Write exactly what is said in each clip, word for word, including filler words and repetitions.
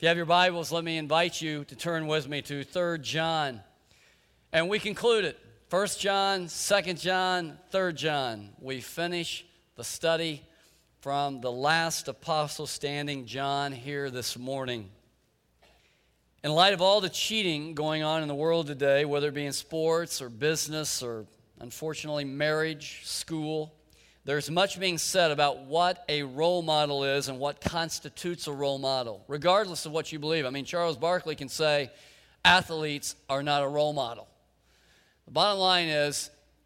If you have your Bibles, let me invite you to turn with me to Third John. And we conclude it. First John, Second John, Third John. We finish the study from the last apostle standing, John, here this morning. In light of all the cheating going on in the world today, whether it be in sports or business or, unfortunately, marriage, school, there's much being said about what a role model is and what constitutes a role model, regardless of what you believe. I mean, Charles Barkley can say athletes are not a role model. The bottom line is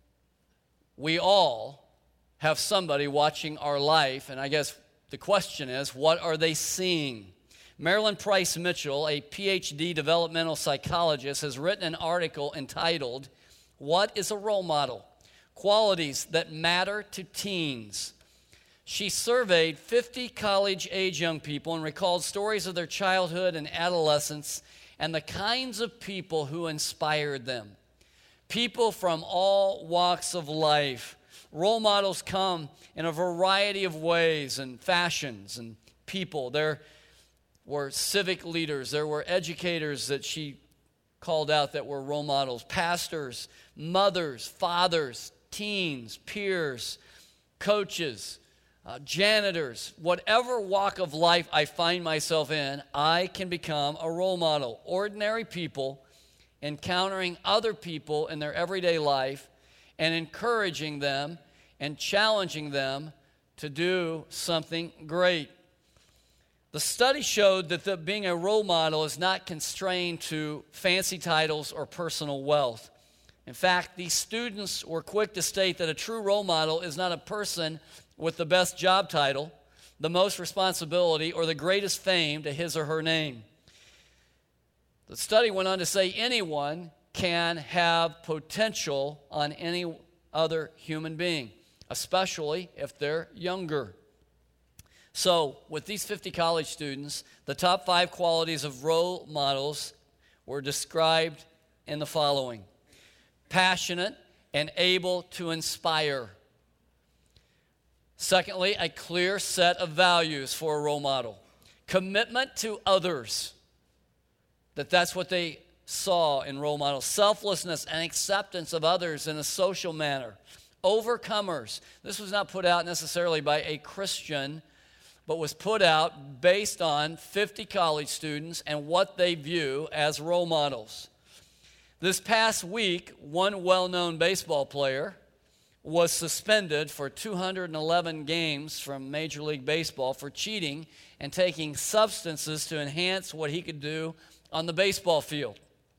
we all have somebody watching our life, and I guess the question is, what are they seeing? Marilyn Price Mitchell, a P H D developmental psychologist, has written an article entitled, "What is a Role Model? Qualities that Matter to Teens." She surveyed fifty college-age young people and recalled stories of their childhood and adolescence and the kinds of people who inspired them. People from all walks of life. Role models come in a variety of ways and fashions and people. There were civic leaders. There were educators that she called out that were role models. Pastors, mothers, fathers, teens, peers, coaches, uh, janitors, whatever walk of life I find myself in, I can become a role model. Ordinary people encountering other people in their everyday life and encouraging them and challenging them to do something great. The study showed that the, being a role model is not constrained to fancy titles or personal wealth. In fact, these students were quick to state that a true role model is not a person with the best job title, the most responsibility, or the greatest fame to his or her name. The study went on to say anyone can have potential on any other human being, especially if they're younger. So, with these fifty college students, the top five qualities of role models were described in the following. Passionate and able to inspire. Secondly, a clear set of values for a role model. Commitment to others. That that's what they saw in role models. Selflessness and acceptance of others in a social manner. Overcomers. This was not put out necessarily by a Christian, but was put out based on fifty college students and what they view as role models. This past week, one well-known baseball player was suspended for two hundred eleven games from Major League Baseball for cheating and taking substances to enhance what he could do on the baseball field.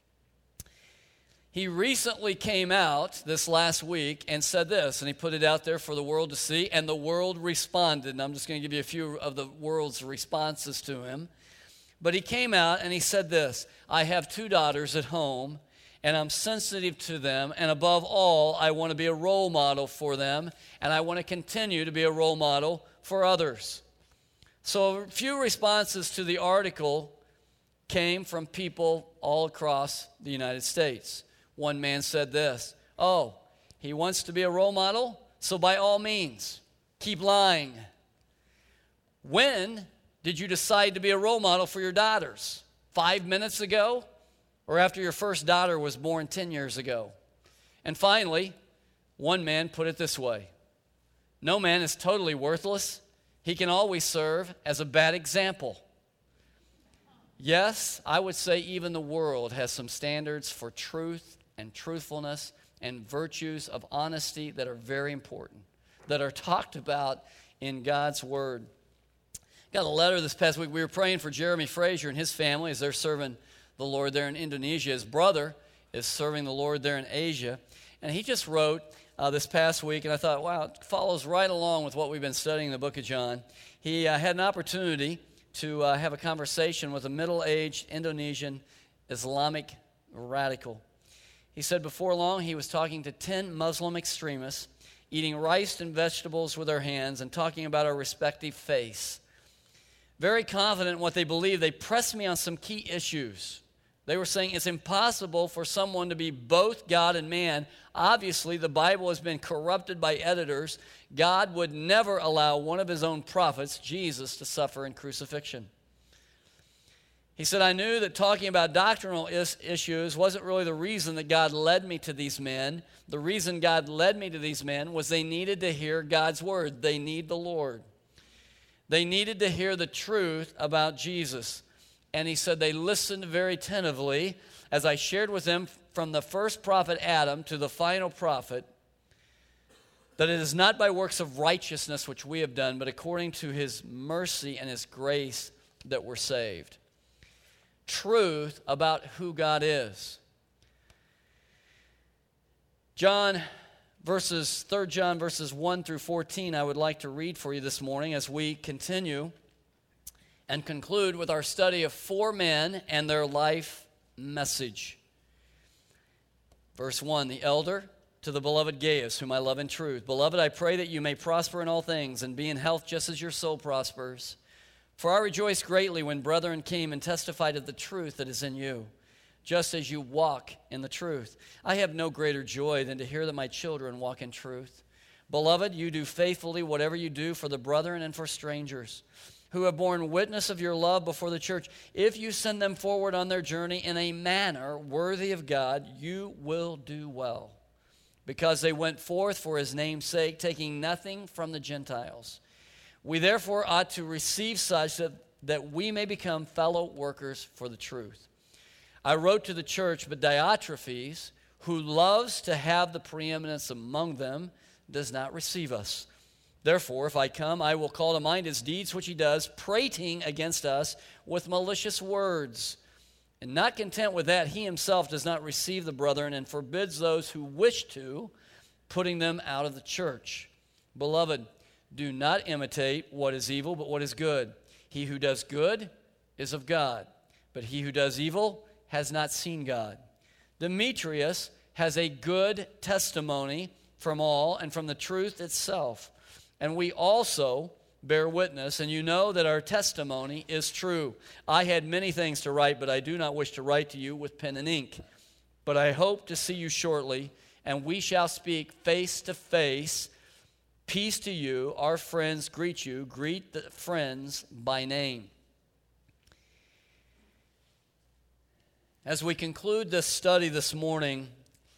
He recently came out this last week and said this, and he put it out there for the world to see, and the world responded. And I'm just going to give you a few of the world's responses to him. But he came out and he said this, "I have two daughters at home, and I'm sensitive to them, and above all, I want to be a role model for them, and I want to continue to be a role model for others." So a few responses to the article came from people all across the United States. One man said this, "Oh, he wants to be a role model, so by all means, keep lying." When did you decide to be a role model for your daughters? Five minutes ago? Or after your first daughter was born ten years ago? And finally, one man put it this way, "No man is totally worthless. He can always serve as a bad example." Yes, I would say even the world has some standards for truth and truthfulness and virtues of honesty that are very important, that are talked about in God's Word. Got a letter this past week. We were praying for Jeremy Frazier and his family as they're serving the Lord there in Indonesia. His brother is serving the Lord there in Asia. And he just wrote uh, this past week, and I thought, wow, it follows right along with what we've been studying in the book of John. He uh, had an opportunity to uh, have a conversation with a middle-aged Indonesian Islamic radical. He said before long he was talking to ten Muslim extremists, eating rice and vegetables with their hands and talking about our respective faiths. Very confident in what they believe, they pressed me on some key issues. They were saying it's impossible for someone to be both God and man. Obviously, the Bible has been corrupted by editors. God would never allow one of his own prophets, Jesus, to suffer in crucifixion. He said, I knew that talking about doctrinal is- issues wasn't really the reason that God led me to these men. The reason God led me to these men was they needed to hear God's word. They need the Lord. They needed to hear the truth about Jesus. And he said they listened very attentively as I shared with them from the first prophet Adam to the final prophet, that it is not by works of righteousness which we have done, but according to his mercy and his grace that we're saved. Truth about who God is. John verses, Third John verses one through fourteen, I would like to read for you this morning as we continue and conclude with our study of four men and their life message. Verse one, the elder to the beloved Gaius, whom I love in truth. Beloved, I pray that you may prosper in all things and be in health just as your soul prospers. For I rejoiced greatly when brethren came and testified of the truth that is in you, just as you walk in the truth. I have no greater joy than to hear that my children walk in truth. Beloved, you do faithfully whatever you do for the brethren and for strangers, who have borne witness of your love before the church. If you send them forward on their journey in a manner worthy of God, you will do well, because they went forth for his name's sake, taking nothing from the Gentiles. We therefore ought to receive such that, that we may become fellow workers for the truth. I wrote to the church, but Diotrephes, who loves to have the preeminence among them, does not receive us. Therefore, if I come, I will call to mind his deeds which he does, prating against us with malicious words. And not content with that, he himself does not receive the brethren and forbids those who wish to, putting them out of the church. Beloved, do not imitate what is evil, but what is good. He who does good is of God, but he who does evil has not seen God. Demetrius has a good testimony from all and from the truth itself. And we also bear witness, and you know that our testimony is true. I had many things to write, but I do not wish to write to you with pen and ink. But I hope to see you shortly, and we shall speak face to face. Peace to you. Our friends greet you. Greet the friends by name. As we conclude this study this morning,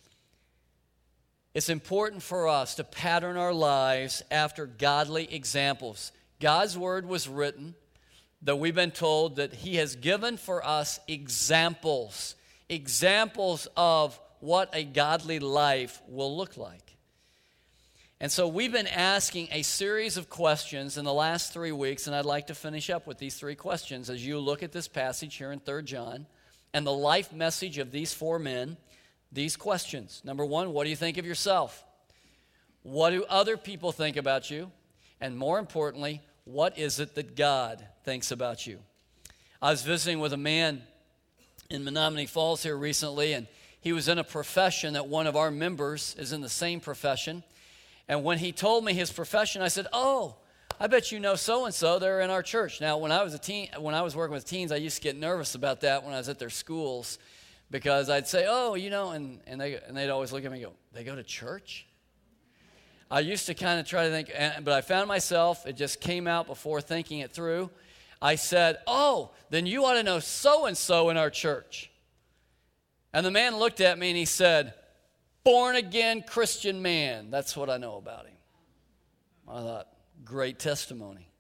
it's important for us to pattern our lives after godly examples. God's word was written, that we've been told that he has given for us examples, examples of what a godly life will look like. And so we've been asking a series of questions in the last three weeks, and I'd like to finish up with these three questions as you look at this passage here in Third John and the life message of these four men. These questions. Number one, what do you think of yourself? What do other people think about you? And more importantly, what is it that God thinks about you? I was visiting with a man in Menominee Falls here recently, and he was in a profession that one of our members is in the same profession. And when he told me his profession, I said, oh, I bet you know so-and-so. They're in our church. Now, when I was a teen, when I was working with teens, I used to get nervous about that when I was at their schools, because I'd say, oh, you know, and, and, they, and they'd always look at me and go, they go to church? I used to kind of try to think, but I found myself, it just came out before thinking it through. I said, oh, then you ought to know so-and-so in our church. And the man looked at me and he said, born-again Christian man. That's what I know about him. I thought, great testimony.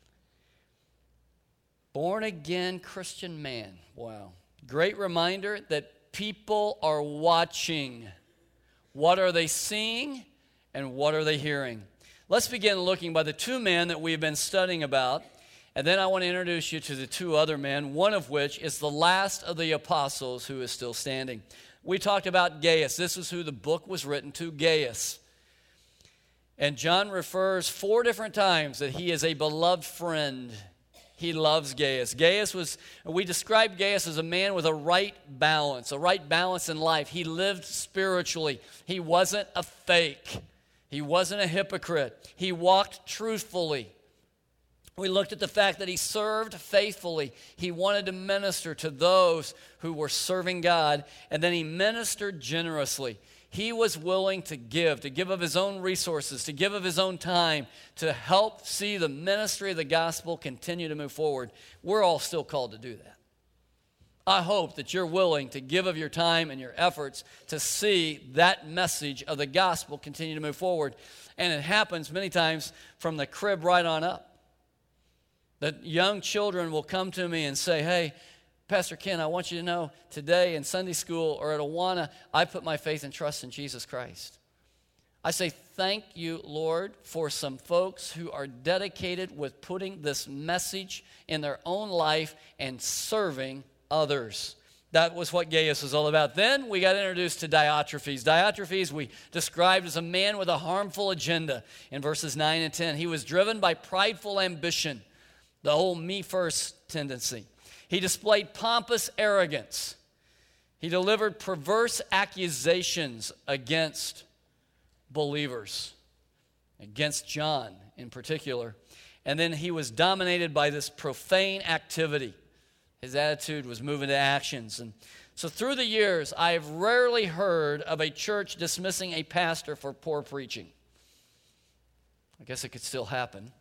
Born-again Christian man. Wow. Great reminder that people are watching. What are they seeing and what are they hearing? Let's begin looking by the two men that we've been studying about, and then I want to introduce you to the two other men, one of which is the last of the apostles who is still standing. We talked about Gaius. This is who the book was written to, Gaius. And John refers four different times that he is a beloved friend. He loves Gaius. Gaius was, we described Gaius as a man with a right balance, a right balance in life. He lived spiritually. He wasn't a fake. He wasn't a hypocrite. He walked truthfully. We looked at the fact that he served faithfully. He wanted to minister to those who were serving God, and then he ministered generously. He was willing to give, to give of his own resources, to give of his own time, to help see the ministry of the gospel continue to move forward. We're all still called to do that. I hope that you're willing to give of your time and your efforts to see that message of the gospel continue to move forward. And it happens many times from the crib right on up. That young children will come to me and say, hey, Pastor Ken, I want you to know today in Sunday school or at Awana, I put my faith and trust in Jesus Christ. I say, thank you, Lord, for some folks who are dedicated with putting this message in their own life and serving others. That was what Gaius was all about. Then we got introduced to Diotrephes. Diotrephes we described as a man with a harmful agenda in verses nine and ten. He was driven by prideful ambition, the whole me-first tendency. He displayed pompous arrogance. He delivered perverse accusations against believers, against John in particular. And then he was dominated by this profane activity. His attitude was moving to actions. And so through the years, I have rarely heard of a church dismissing a pastor for poor preaching. I guess it could still happen.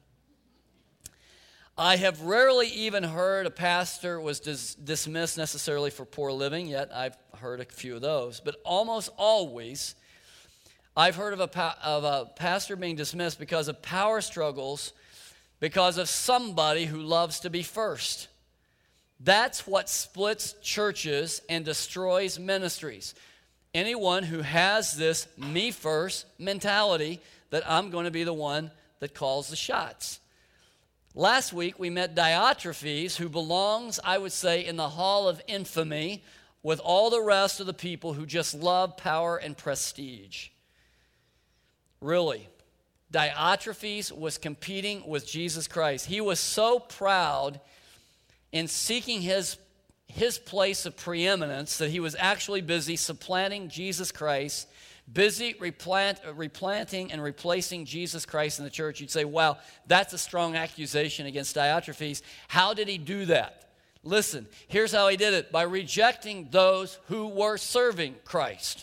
I have rarely even heard a pastor was dis- dismissed necessarily for poor living, yet I've heard a few of those. But almost always, I've heard of a, pa- of a pastor being dismissed because of power struggles, because of somebody who loves to be first. That's what splits churches and destroys ministries. Anyone who has this me first mentality that I'm going to be the one that calls the shots. Last week we met Diotrephes, who belongs, I would say, in the hall of infamy with all the rest of the people who just love power and prestige. Really, Diotrephes was competing with Jesus Christ. He was so proud in seeking his, his place of preeminence that he was actually busy supplanting Jesus Christ, busy replant, replanting and replacing Jesus Christ in the church. You'd say, wow, that's a strong accusation against Diotrephes. How did he do that? Listen, here's how he did it: by rejecting those who were serving Christ.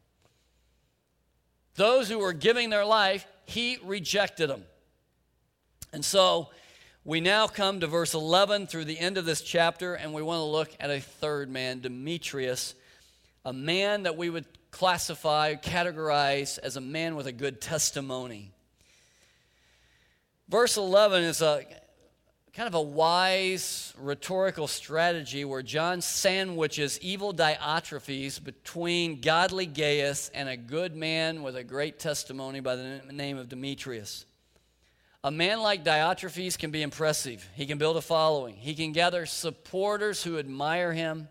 Those who were giving their life, he rejected them. And so we now come to verse eleven through the end of this chapter, and we want to look at a third man, Demetrius, a man that we would classify, categorize as a man with a good testimony. Verse eleven is a kind of a wise rhetorical strategy where John sandwiches evil Diotrephes between godly Gaius and a good man with a great testimony by the name of Demetrius. A man like Diotrephes can be impressive. He can build a following. He can gather supporters who admire him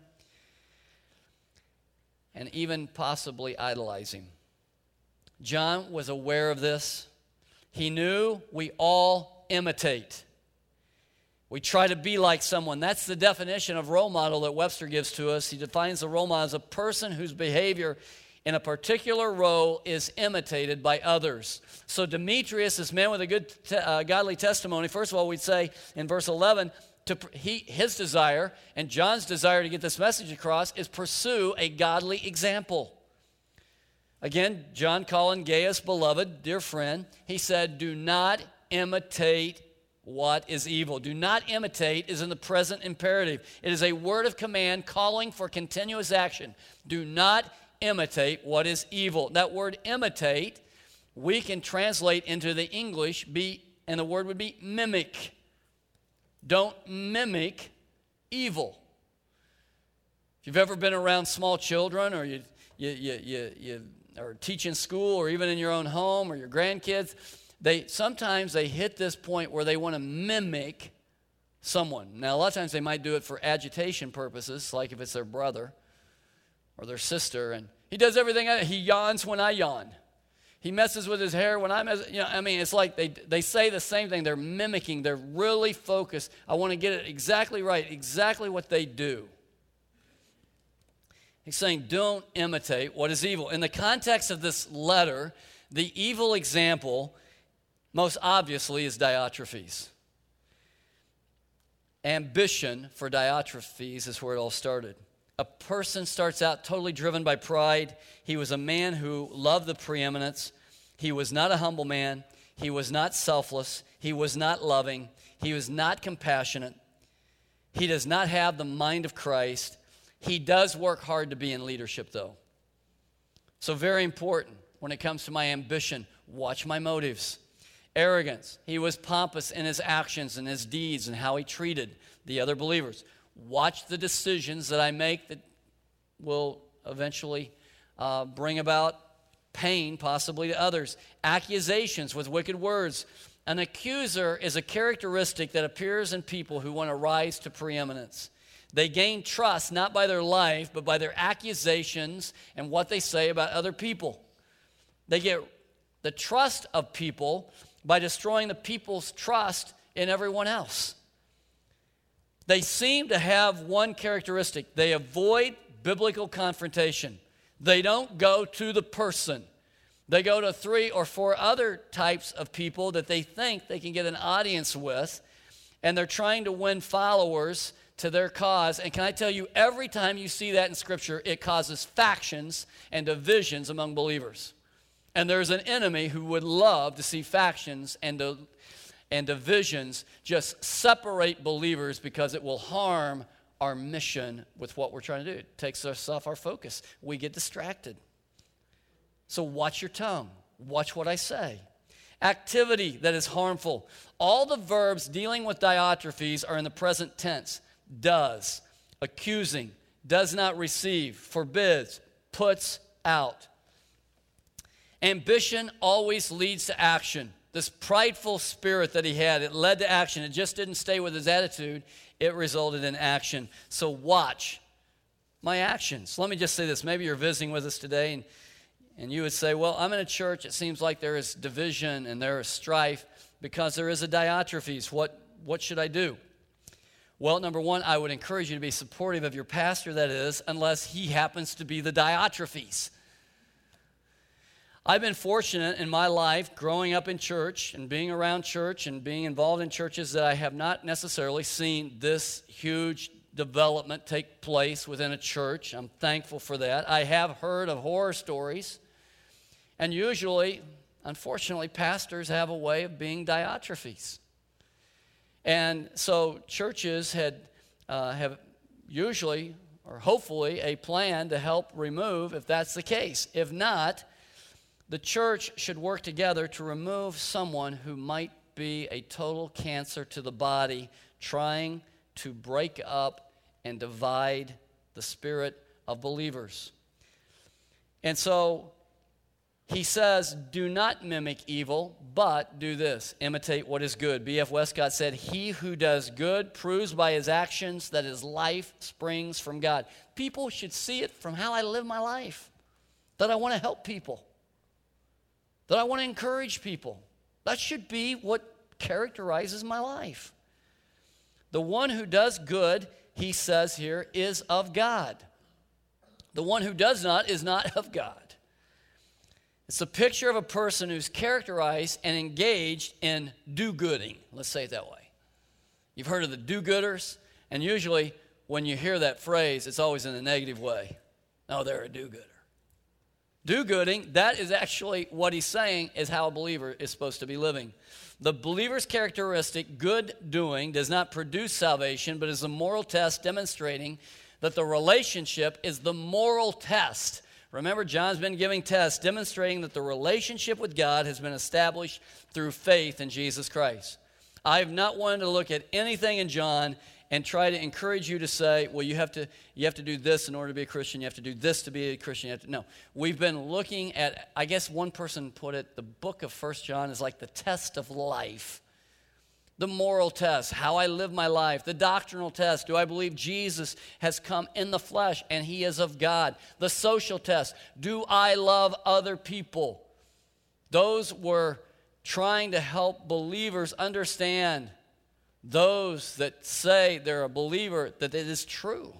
and even possibly idolize him. John was aware of this. He knew we all imitate. We try to be like someone. That's the definition of role model that Webster gives to us. He defines the role model as a person whose behavior in a particular role is imitated by others. So Demetrius, this man with a good te- uh, godly testimony, first of all, we'd say in verse eleven, to he, his desire and John's desire to get this message across is pursue a godly example. Again, John calling Gaius beloved, dear friend, he said, do not imitate what is evil. Do not imitate is in the present imperative. It is a word of command calling for continuous action. Do not imitate what is evil. That word imitate, we can translate into the English, be, and the word would be mimic. Don't mimic evil. If you've ever been around small children, or you, you, you, you, you are teaching school, or even in your own home, or your grandkids, they sometimes they hit this point where they want to mimic someone. Now, a lot of times they might do it for agitation purposes, like if it's their brother or their sister, and he does everything. He yawns when I yawn. He messes with his hair when I mess. You know, I mean, it's like they they say the same thing. They're mimicking. They're really focused. I want to get it exactly right, exactly what they do. He's saying, don't imitate what is evil. In the context of this letter, the evil example, most obviously, is Diotrephes. Ambition for Diotrephes is where it all started. A person starts out totally driven by pride. He was a man who loved the preeminence. He was not a humble man. He was not selfless. He was not loving. He was not compassionate. He does not have the mind of Christ. He does work hard to be in leadership, though. So very important when it comes to my ambition, watch my motives. Arrogance. He was pompous in his actions and his deeds and how he treated the other believers. Watch the decisions that I make that will eventually uh, bring about pain, possibly to others. Accusations with wicked words. An accuser is a characteristic that appears in people who want to rise to preeminence. They gain trust not by their life, but by their accusations and what they say about other people. They get the trust of people by destroying the people's trust in everyone else. They seem to have one characteristic. They avoid biblical confrontation. They don't go to the person. They go to three or four other types of people that they think they can get an audience with, and they're trying to win followers to their cause. And can I tell you, every time you see that in Scripture, it causes factions and divisions among believers. And there's an enemy who would love to see factions and, uh, and divisions just separate believers because it will harm our mission with what we're trying to do. It takes us off our focus. We get distracted. So watch your tongue. Watch what I say. Activity that is harmful. All the verbs dealing with Diotrephes are in the present tense. Does, accusing, does not receive, forbids, puts out. Ambition always leads to action. This prideful spirit that he had, it led to action. It just didn't stay with his attitude. It resulted in action. So watch my actions. Let me just say this. Maybe you're visiting with us today, and, and you would say, well, I'm in a church. It seems like there is division and there is strife because there is a Diotrephes. What, what should I do? Well, number one, I would encourage you to be supportive of your pastor, that is, unless he happens to be the Diotrephes. I've been fortunate in my life growing up in church and being around church and being involved in churches that I have not necessarily seen this huge development take place within a church. I'm thankful for that. I have heard of horror stories, and usually, unfortunately, pastors have a way of being Diotrephes. And so churches had uh, have usually or hopefully a plan to help remove if that's the case. If not, the church should work together to remove someone who might be a total cancer to the body, trying to break up and divide the spirit of believers. And so he says, do not mimic evil, but do this, imitate what is good. B F Westcott said, he who does good proves by his actions that his life springs from God. People should see it from how I live my life, that I want to help people, that I want to encourage people. That should be what characterizes my life. The one who does good, he says here, is of God. The one who does not is not of God. It's a picture of a person who's characterized and engaged in do-gooding. Let's say it that way. You've heard of the do-gooders, and usually when you hear that phrase, it's always in a negative way. Oh, they're a do-gooder. Do-gooding, that is actually what he's saying is how a believer is supposed to be living. The believer's characteristic, good doing, does not produce salvation, but is a moral test demonstrating that the relationship is the moral test. Remember, John's been giving tests demonstrating that the relationship with God has been established through faith in Jesus Christ. I have not wanted to look at anything in John and try to encourage you to say, well, you have to you have to do this in order to be a Christian. You have to do this to be a Christian. You have to, no, we've been looking at, I guess one person put it, the book of First John is like the test of life. The moral test, how I live my life. The doctrinal test, do I believe Jesus has come in the flesh and he is of God? The social test, do I love other people? Those were trying to help believers understand, those that say they're a believer, that it is true.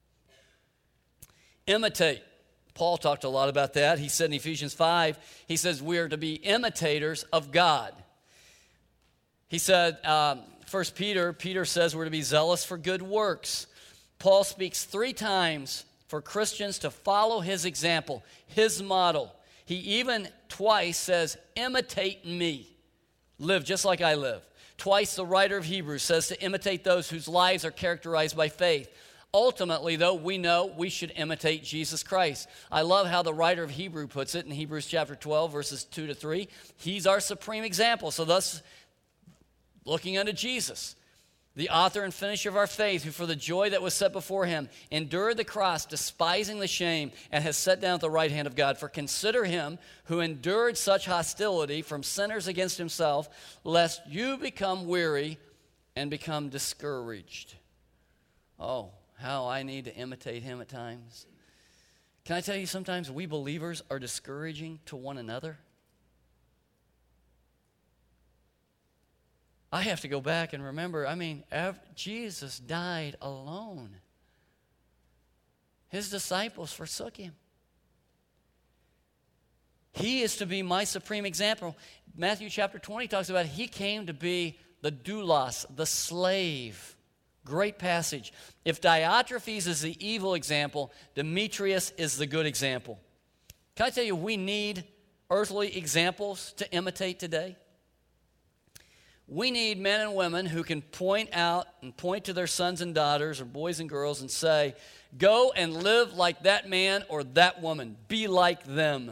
Imitate. Paul talked a lot about that. He said in Ephesians five, he says we are to be imitators of God. He said, um, First Peter, Peter says we're to be zealous for good works. Paul speaks three times for Christians to follow his example, his model. He even twice says, imitate me. Live just like I live. Twice the writer of Hebrews says to imitate those whose lives are characterized by faith. Ultimately, though, we know we should imitate Jesus Christ. I love how the writer of Hebrew puts it in Hebrews chapter twelve, verses two to three. He's our supreme example. So thus, looking unto Jesus, the author and finisher of our faith, who for the joy that was set before him endured the cross, despising the shame, and has sat down at the right hand of God. For consider him who endured such hostility from sinners against himself, lest you become weary and become discouraged. Oh, how I need to imitate him at times. Can I tell you, sometimes we believers are discouraging to one another? I have to go back and remember, I mean, Jesus died alone. His disciples forsook him. He is to be my supreme example. Matthew chapter twenty talks about he came to be the doulos, the slave. Great passage. If Diotrephes is the evil example, Demetrius is the good example. Can I tell you, we need earthly examples to imitate today? We need men and women who can point out and point to their sons and daughters or boys and girls and say, go and live like that man or that woman. Be like them.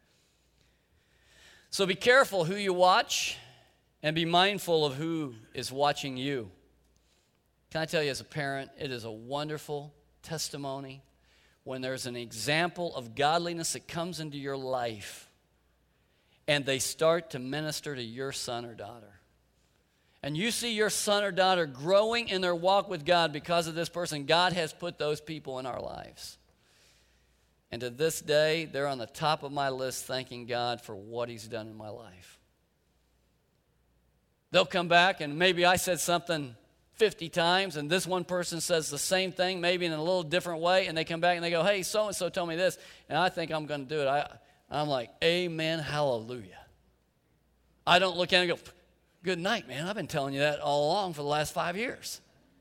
So be careful who you watch and be mindful of who is watching you. Can I tell you, as a parent, it is a wonderful testimony when there's an example of godliness that comes into your life and they start to minister to your son or daughter. And you see your son or daughter growing in their walk with God because of this person. God has put those people in our lives. And to this day, they're on the top of my list thanking God for what he's done in my life. They'll come back and maybe I said something fifty times, and this one person says the same thing, maybe in a little different way, and they come back and they go, hey, so-and-so told me this, and I think I'm going to do it. I, I'm like, amen, hallelujah. I don't look at it and go, good night, man. I've been telling you that all along for the last five years.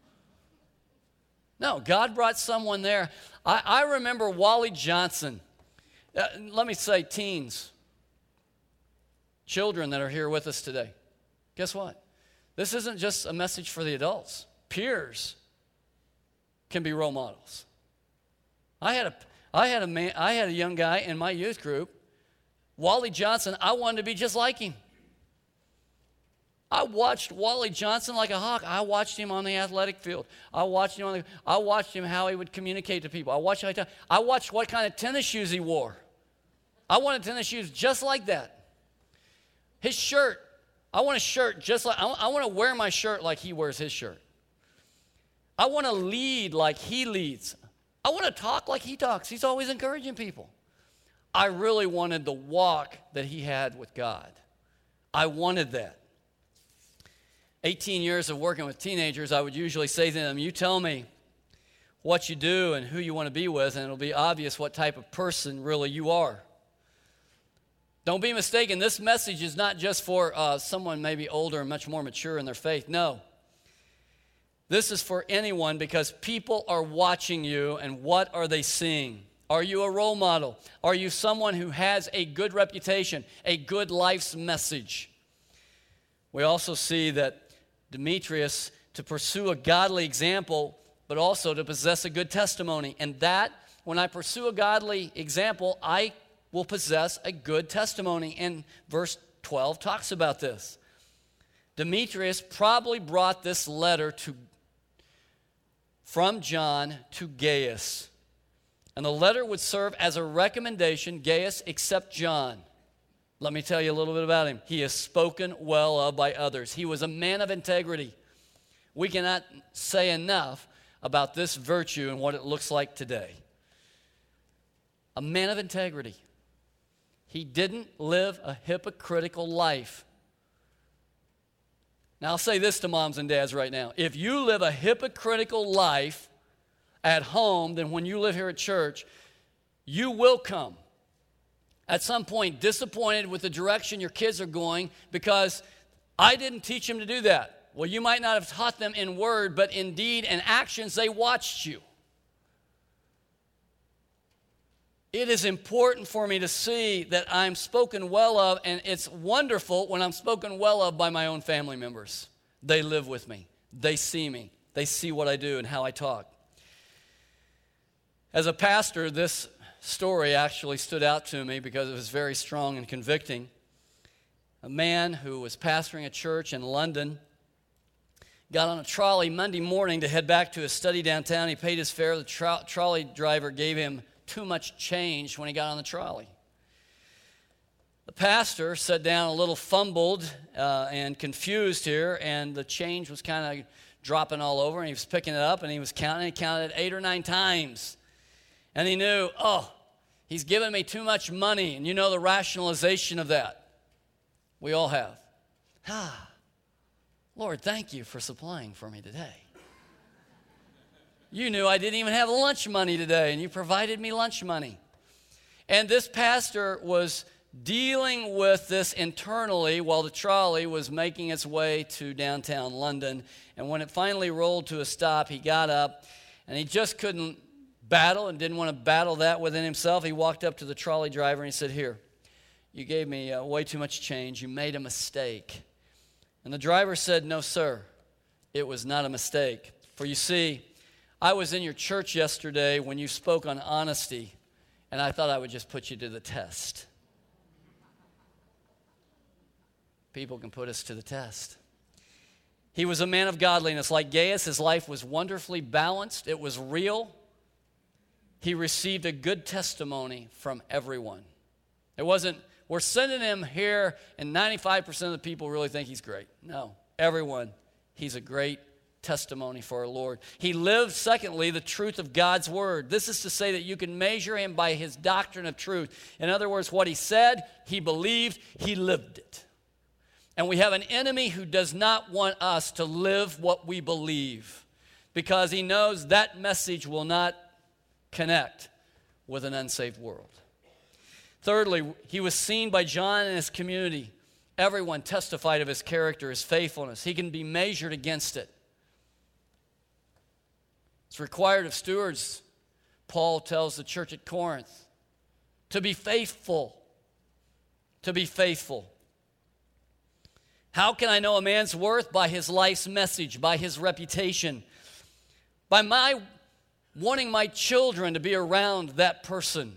No, God brought someone there. I, I remember Wally Johnson. Uh, let me say teens, children that are here with us today. Guess what? This isn't just a message for the adults. Peers can be role models. I had a, I had a man, I had a young guy in my youth group, Wally Johnson. I wanted to be just like him. I watched Wally Johnson like a hawk. I watched him on the athletic field. I watched him on the, I watched him how he would communicate to people. I watched how he, I watched what kind of tennis shoes he wore. I wanted tennis shoes just like that. His shirt. I want a shirt just like, I, I want to wear my shirt like he wears his shirt. I want to lead like he leads. I want to talk like he talks. He's always encouraging people. I really wanted the walk that he had with God. I wanted that. eighteen years of working with teenagers, I would usually say to them, you tell me what you do and who you want to be with, and it'll be obvious what type of person really you are. Don't be mistaken, this message is not just for uh, someone maybe older and much more mature in their faith. No. This is for anyone because people are watching you, and what are they seeing? Are you a role model? Are you someone who has a good reputation, a good life's message? We also see that Demetrius, to pursue a godly example, but also to possess a good testimony. And that, when I pursue a godly example, I will possess a good testimony. And verse twelve talks about this. Demetrius probably brought this letter to, from John to Gaius. And the letter would serve as a recommendation. Gaius, accept John. Let me tell you a little bit about him. He is spoken well of by others. He was a man of integrity. We cannot say enough about this virtue and what it looks like today. A man of integrity. He didn't live a hypocritical life. Now, I'll say this to moms and dads right now. If you live a hypocritical life at home, then when you live here at church, you will come at some point disappointed with the direction your kids are going because I didn't teach them to do that. Well, you might not have taught them in word, but in deed and actions, they watched you. It is important for me to see that I'm spoken well of, and it's wonderful when I'm spoken well of by my own family members. They live with me. They see me. They see what I do and how I talk. As a pastor, this story actually stood out to me because it was very strong and convicting. A man who was pastoring a church in London got on a trolley Monday morning to head back to his study downtown. He paid his fare. The tro- trolley driver gave him too much change when he got on the trolley. The pastor sat down a little fumbled uh, and confused here, and the change was kind of dropping all over, and he was picking it up, and he was counting. He counted eight or nine times. And he knew, oh, he's giving me too much money. And you know the rationalization of that. We all have. Ah, Lord, thank you for supplying for me today. You knew I didn't even have lunch money today, and you provided me lunch money. And this pastor was dealing with this internally while the trolley was making its way to downtown London. And when it finally rolled to a stop, he got up, and he just couldn't battle and didn't want to battle that within himself. He walked up to the trolley driver and he said, "Here, you gave me uh, way too much change. You made a mistake." And the driver said, "No, sir, it was not a mistake. For you see, I was in your church yesterday when you spoke on honesty, and I thought I would just put you to the test." People can put us to the test. He was a man of godliness. Like Gaius, his life was wonderfully balanced. It was real. He received a good testimony from everyone. It wasn't, we're sending him here, and ninety-five percent of the people really think he's great. No, everyone, he's a great testimony for our Lord. He lived, secondly, the truth of God's word. This is to say that you can measure him by his doctrine of truth. In other words, what he said, he believed, he lived it. And we have an enemy who does not want us to live what we believe because he knows that message will not connect with an unsaved world. Thirdly, he was seen by John and his community. Everyone testified of his character, his faithfulness. He can be measured against it. It's required of stewards, Paul tells the church at Corinth, to be faithful. To be faithful. How can I know a man's worth? By his life's message, by his reputation, by my wanting my children to be around that person.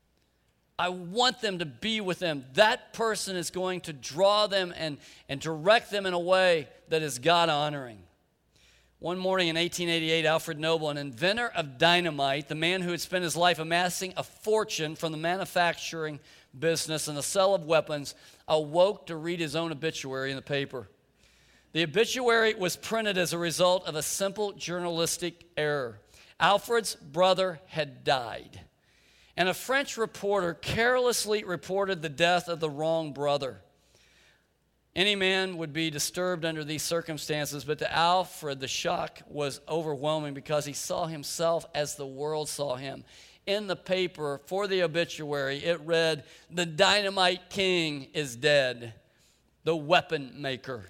I want them to be with them. That person is going to draw them and, and direct them in a way that is God-honoring. One morning in eighteen eighty-eight, Alfred Noble, an inventor of dynamite, the man who had spent his life amassing a fortune from the manufacturing business and the sale of weapons, awoke to read his own obituary in the paper. The obituary was printed as a result of a simple journalistic error. Alfred's brother had died, and a French reporter carelessly reported the death of the wrong brother. Any man would be disturbed under these circumstances, but to Alfred, the shock was overwhelming because he saw himself as the world saw him. In the paper for the obituary, it read, "The dynamite king is dead, the weapon maker."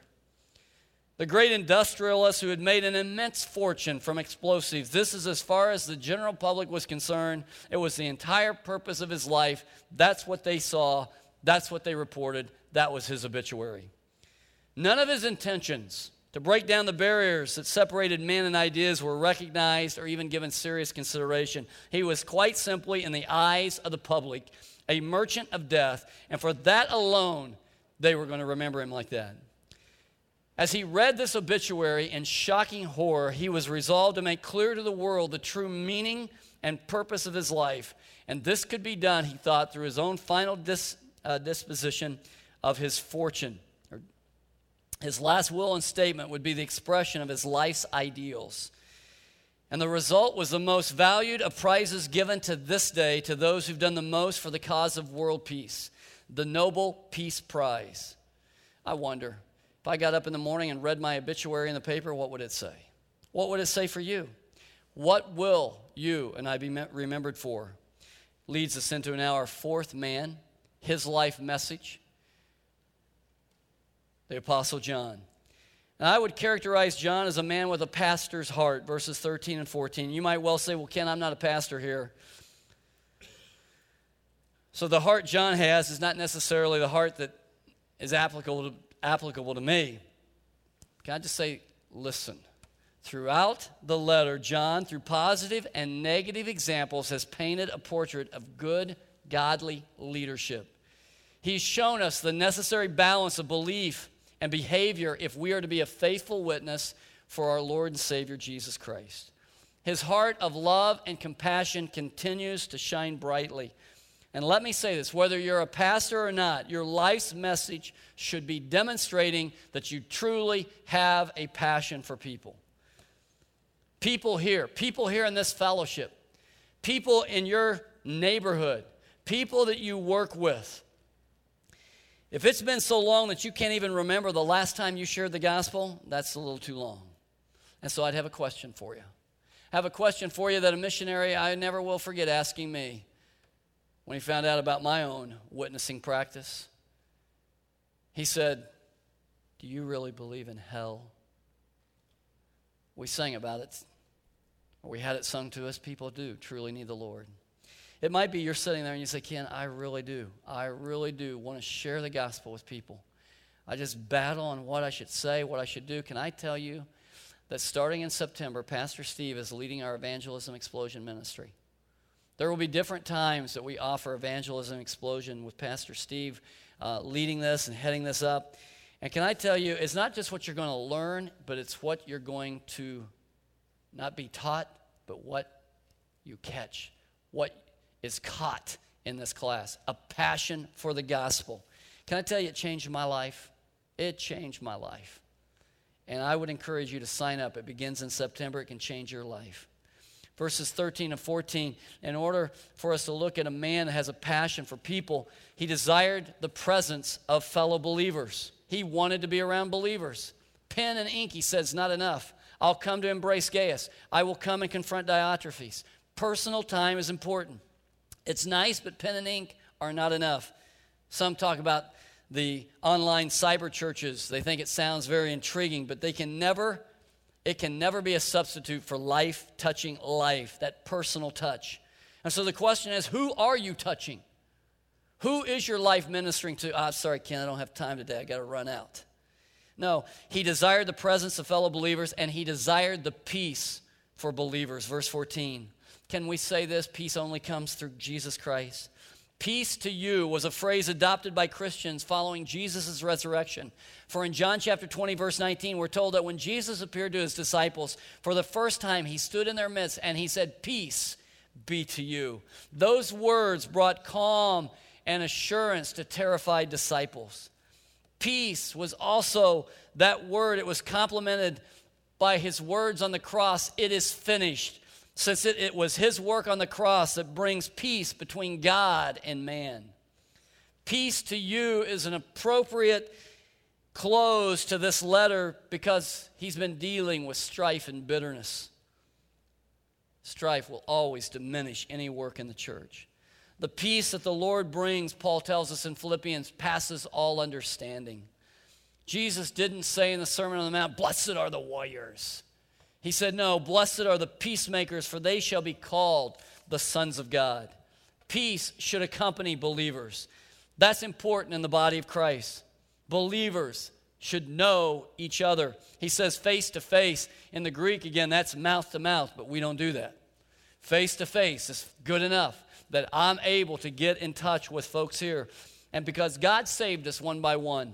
The great industrialist who had made an immense fortune from explosives. This is as far as the general public was concerned. It was the entire purpose of his life. That's what they saw. That's what they reported. That was his obituary. None of his intentions to break down the barriers that separated men and ideas were recognized or even given serious consideration. He was quite simply, in the eyes of the public, a merchant of death, and for that alone, they were going to remember him like that. As he read this obituary in shocking horror, he was resolved to make clear to the world the true meaning and purpose of his life. And this could be done, he thought, through his own final dis, uh, disposition of his fortune. Or his last will and statement would be the expression of his life's ideals. And the result was the most valued of prizes given to this day to those who've done the most for the cause of world peace, the Nobel Peace Prize. I wonder, if I got up in the morning and read my obituary in the paper, what would it say? What would it say for you? What will you and I be remembered for? Leads us into now our fourth man, his life message, the Apostle John. And I would characterize John as a man with a pastor's heart, verses thirteen and fourteen. You might well say, well, Ken, I'm not a pastor here. So the heart John has is not necessarily the heart that is applicable to applicable to me. Can I just say, listen, Throughout the letter, John, through positive and negative examples, has painted a portrait of good, godly leadership. He's shown us the necessary balance of belief and behavior if we are to be a faithful witness for our Lord and Savior Jesus Christ. His heart of love and compassion continues to shine brightly. And let me say this, whether you're a pastor or not, your life's message should be demonstrating that you truly have a passion for people. People here, people here in this fellowship, people in your neighborhood, people that you work with. If it's been so long that you can't even remember the last time you shared the gospel, that's a little too long. And so I'd have a question for you. I have a question for you that a missionary I never will forget asking me when he found out about my own witnessing practice. He said, "Do you really believe in hell?" We sang about it, or we had it sung to us. People do truly need the Lord. It might be you're sitting there and you say, "Ken, I really do. I really do want to share the gospel with people. I just battle on what I should say, what I should do." Can I tell you that starting in September, Pastor Steve is leading our Evangelism Explosion ministry. There will be different times that we offer Evangelism Explosion with Pastor Steve uh, leading this and heading this up. And can I tell you, it's not just what you're going to learn, but it's what you're going to not be taught, but what you catch, what is caught in this class. A passion for the gospel. Can I tell you, it changed my life? It changed my life. And I would encourage you to sign up. It begins in September. It can change your life. Verses thirteen and fourteen, in order for us to look at a man that has a passion for people, he desired the presence of fellow believers. He wanted to be around believers. Pen and ink, he says, not enough. I'll come to embrace Gaius. I will come and confront Diotrephes. Personal time is important. It's nice, but pen and ink are not enough. Some talk about the online cyber churches. They think it sounds very intriguing, but they can never, it can never be a substitute for life touching life, that personal touch. And so the question is, who are you touching? Who is your life ministering to? Ah, sorry, Ken, I don't have time today. I got to run out. No, he desired the presence of fellow believers, and he desired the peace for believers. Verse fourteen. Can we say this? Peace only comes through Jesus Christ. Peace to you was a phrase adopted by Christians following Jesus' resurrection. For in John chapter twenty, verse nineteen, we're told that when Jesus appeared to his disciples, for the first time he stood in their midst and he said, "Peace be to you." Those words brought calm and assurance to terrified disciples. Peace was also that word. It was complemented by his words on the cross, "It is finished." Since it, it was his work on the cross that brings peace between God and man. Peace to you is an appropriate close to this letter because he's been dealing with strife and bitterness. Strife will always diminish any work in the church. The peace that the Lord brings, Paul tells us in Philippians, passes all understanding. Jesus didn't say in the Sermon on the Mount, "Blessed are the warriors." He said, no, blessed are the peacemakers, for they shall be called the sons of God. Peace should accompany believers. That's important in the body of Christ. Believers should know each other. He says face to face. In the Greek, again, that's mouth to mouth, but we don't do that. Face to face is good enough that I'm able to get in touch with folks here. And because God saved us one by one,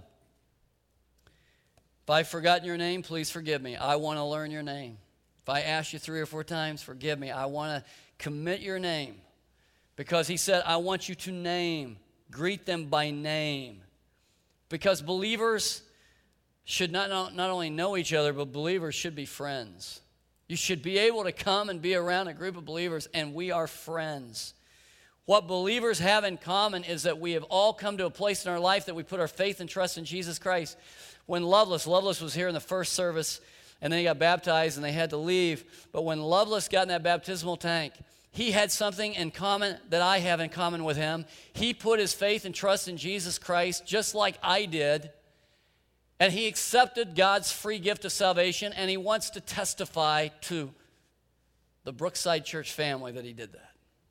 if I've forgotten your name, please forgive me. I want to learn your name. If I ask you three or four times, forgive me. I want to commit your name. Because he said, I want you to name, greet them by name. Because believers should not, not, not only know each other, but believers should be friends. You should be able to come and be around a group of believers, and we are friends. What believers have in common is that we have all come to a place in our life that we put our faith and trust in Jesus Christ. When Loveless, Loveless was here in the first service, and then he got baptized and they had to leave. But when Loveless got in that baptismal tank, he had something in common that I have in common with him. He put his faith and trust in Jesus Christ just like I did. And he accepted God's free gift of salvation, and he wants to testify to the Brookside Church family that he did that.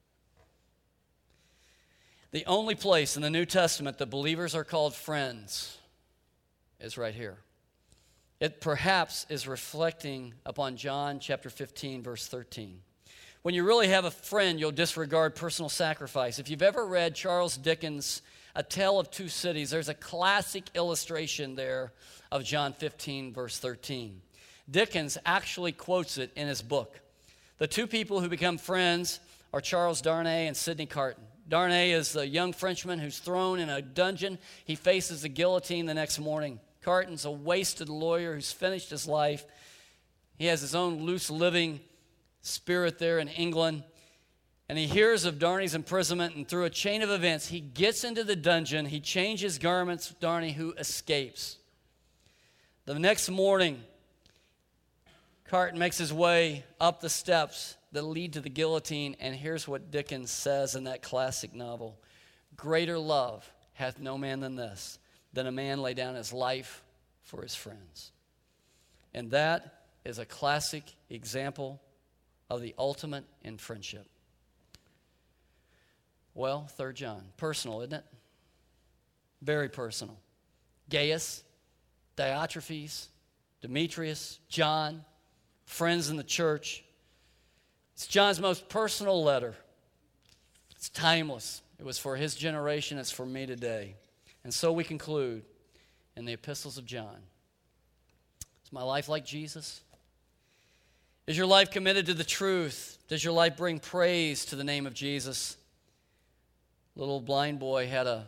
The only place in the New Testament that believers are called friends is right here. It perhaps is reflecting upon John chapter fifteen, verse thirteen. When you really have a friend, you'll disregard personal sacrifice. If you've ever read Charles Dickens' A Tale of Two Cities, there's a classic illustration there of John fifteen, verse thirteen. Dickens actually quotes it in his book. The two people who become friends are Charles Darnay and Sidney Carton. Darnay is the young Frenchman who's thrown in a dungeon. He faces the guillotine the next morning. Carton's a wasted lawyer who's finished his life. He has his own loose living spirit there in England. And he hears of Darnay's imprisonment, and through a chain of events, he gets into the dungeon. He changes garments with Darnay, who escapes. The next morning, Carton makes his way up the steps that lead to the guillotine, and here's what Dickens says in that classic novel. Greater love hath no man than this, than a man lay down his life for his friends. And that is a classic example of the ultimate in friendship. Well, Third John, personal, isn't it? Very personal. Gaius, Diotrephes, Demetrius, John, friends in the church. It's John's most personal letter. It's timeless. It was for his generation. It's for me today. And so we conclude in the epistles of John. Is my life like Jesus? Is your life committed to the truth? Does your life bring praise to the name of Jesus? Little blind boy had a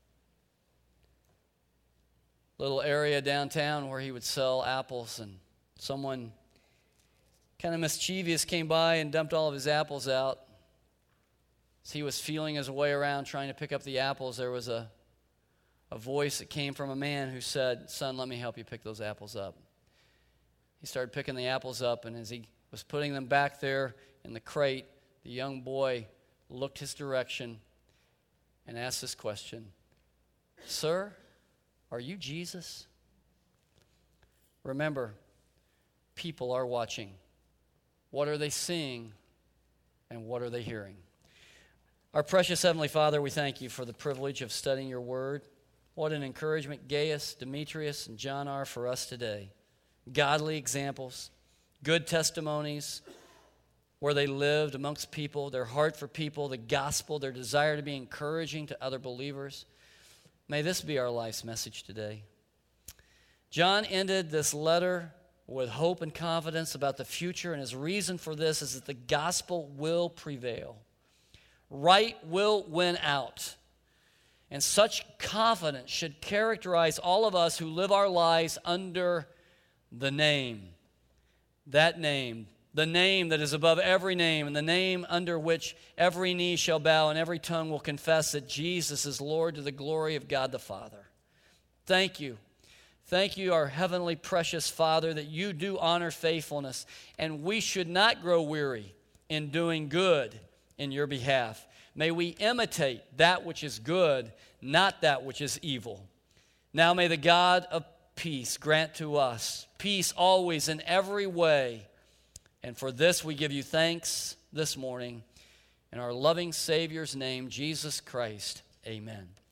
little area downtown where he would sell apples, and someone kind of mischievous came by and dumped all of his apples out. As he was feeling his way around trying to pick up the apples, there was a, a voice that came from a man who said, "Son, let me help you pick those apples up." He started picking the apples up, and as he was putting them back there in the crate, the young boy looked his direction and asked this question, "Sir, are you Jesus?" Remember, people are watching. What are they seeing, and what are they hearing? Our precious Heavenly Father, we thank you for the privilege of studying your word. What an encouragement Gaius, Demetrius, and John are for us today. Godly examples, good testimonies, where they lived amongst people, their heart for people, the gospel, their desire to be encouraging to other believers. May this be our life's message today. John ended this letter with hope and confidence about the future, and his reason for this is that the gospel will prevail. Right will win out. And such confidence should characterize all of us who live our lives under the name. That name, the name that is above every name, and the name under which every knee shall bow and every tongue will confess that Jesus is Lord, to the glory of God the Father. Thank you. Thank you, our heavenly precious Father, that you do honor faithfulness, and we should not grow weary in doing good in your behalf. May we imitate that which is good, not that which is evil. Now may the God of peace grant to us peace always in every way. And for this we give you thanks this morning. In our loving Savior's name, Jesus Christ, amen.